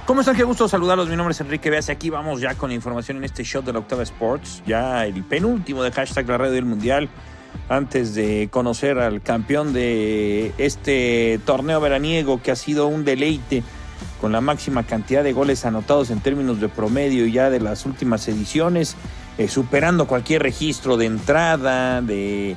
¿Cómo están? Qué gusto saludarlos. Mi nombre es Enrique Beas y aquí vamos ya con la información en este shot de la Octava Sports. Ya el penúltimo de hashtag La Radio del Mundial. Antes de conocer al campeón de este torneo veraniego que ha sido un deleite con la máxima cantidad de goles anotados en términos de promedio ya de las últimas ediciones, superando cualquier registro de entrada, de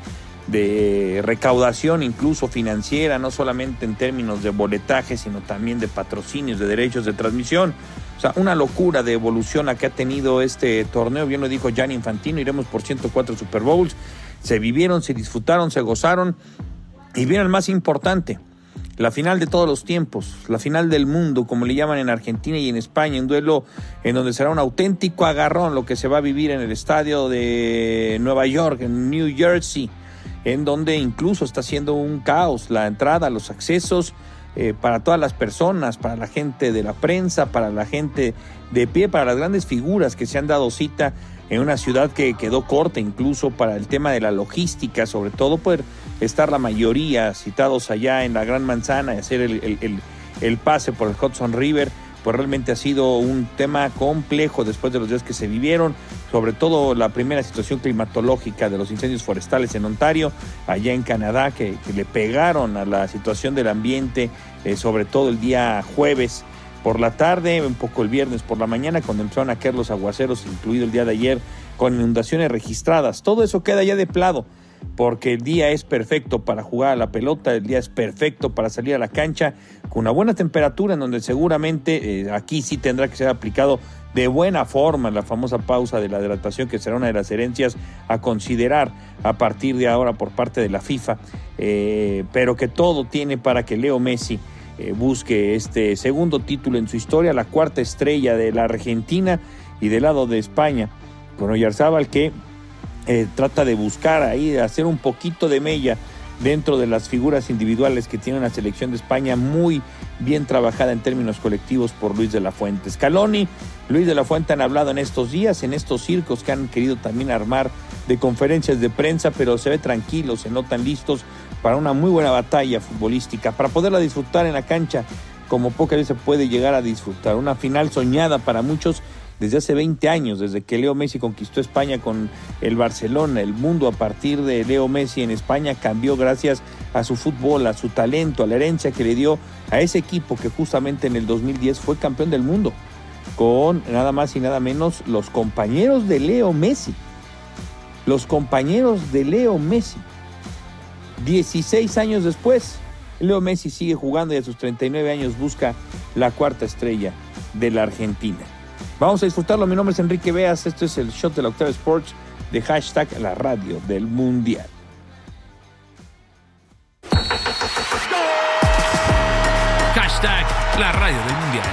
recaudación incluso financiera, no solamente en términos de boletaje, sino también de patrocinios, de derechos de transmisión. O sea, una locura de evolución la que ha tenido este torneo. Bien lo dijo Gianni Infantino, iremos por 104 Super Bowls. Se vivieron, se disfrutaron, se gozaron. Y viene el más importante, la final de todos los tiempos, la final del mundo, como le llaman en Argentina y en España, un duelo en donde será un auténtico agarrón lo que se va a vivir en el estadio de Nueva York, en New Jersey, en donde incluso está siendo un caos la entrada, los accesos para todas las personas, para la gente de la prensa, para la gente de pie, para las grandes figuras que se han dado cita en una ciudad que quedó corta incluso para el tema de la logística, sobre todo poder estar la mayoría citados allá en la Gran Manzana y hacer el pase por el Hudson River. Pues realmente ha sido un tema complejo después de los días que se vivieron, sobre todo la primera situación climatológica de los incendios forestales en Ontario, allá en Canadá, que le pegaron a la situación del ambiente, sobre todo el día jueves por la tarde, un poco el viernes por la mañana, cuando empezaron a caer los aguaceros, incluido el día de ayer, con inundaciones registradas. Todo eso queda ya de plano, porque el día es perfecto para jugar a la pelota, el día es perfecto para salir a la cancha con una buena temperatura, en donde seguramente aquí sí tendrá que ser aplicado de buena forma la famosa pausa de la hidratación, que será una de las herencias a considerar a partir de ahora por parte de la FIFA, pero que todo tiene para que Leo Messi busque este segundo título en su historia, la cuarta estrella de la Argentina, y del lado de España con Oyarzábal, que trata de buscar ahí, de hacer un poquito de mella dentro de las figuras individuales que tiene la selección de España, muy bien trabajada en términos colectivos por Luis de la Fuente. Scaloni, Luis de la Fuente han hablado en estos días, en estos circos que han querido también armar de conferencias de prensa, pero se ve tranquilo, se notan listos para una muy buena batalla futbolística, para poderla disfrutar en la cancha como pocas veces se puede llegar a disfrutar. Una final soñada para muchos desde hace 20 años, desde que Leo Messi conquistó España con el Barcelona. El mundo a partir de Leo Messi en España cambió gracias a su fútbol, a su talento, a la herencia que le dio a ese equipo que justamente en el 2010 fue campeón del mundo, con nada más y nada menos los compañeros de Leo Messi. Los compañeros de Leo Messi. 16 años después, Leo Messi sigue jugando y a sus 39 años busca la cuarta estrella de la Argentina. Vamos a disfrutarlo. Mi nombre es Enrique Beas. Esto es el shot de la Octava Sports de hashtag La Radio del Mundial. Hashtag La Radio del Mundial.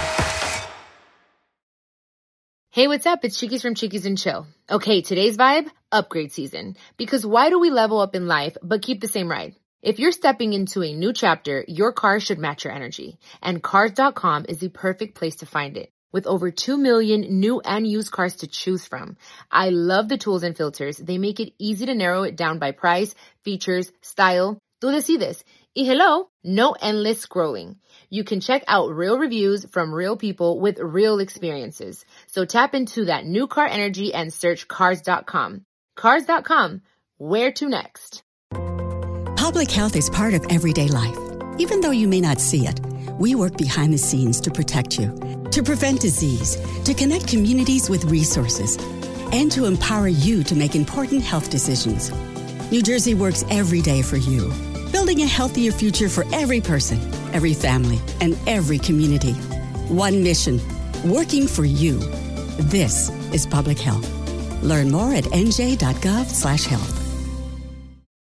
Hey, what's up? It's Chiquis from Chiquis and Chill. Okay, today's vibe, upgrade season. Because why do we level up in life but keep the same ride? If you're stepping into a new chapter, your car should match your energy. And Cars.com is the perfect place to find it. With over 2 million new and used cars to choose from. I love the tools and filters. They make it easy to narrow it down by price, features, style. Tú decides. Y hello, no endless scrolling. You can check out real reviews from real people with real experiences. So tap into that new car energy and search Cars.com. Cars.com. Where to next? Public health is part of everyday life. Even though you may not see it, we work behind the scenes to protect you, to prevent disease, to connect communities with resources, and to empower you to make important health decisions. New Jersey works every day for you, building a healthier future for every person, every family, and every community. One mission, working for you. This is public health. Learn more at nj.gov/health.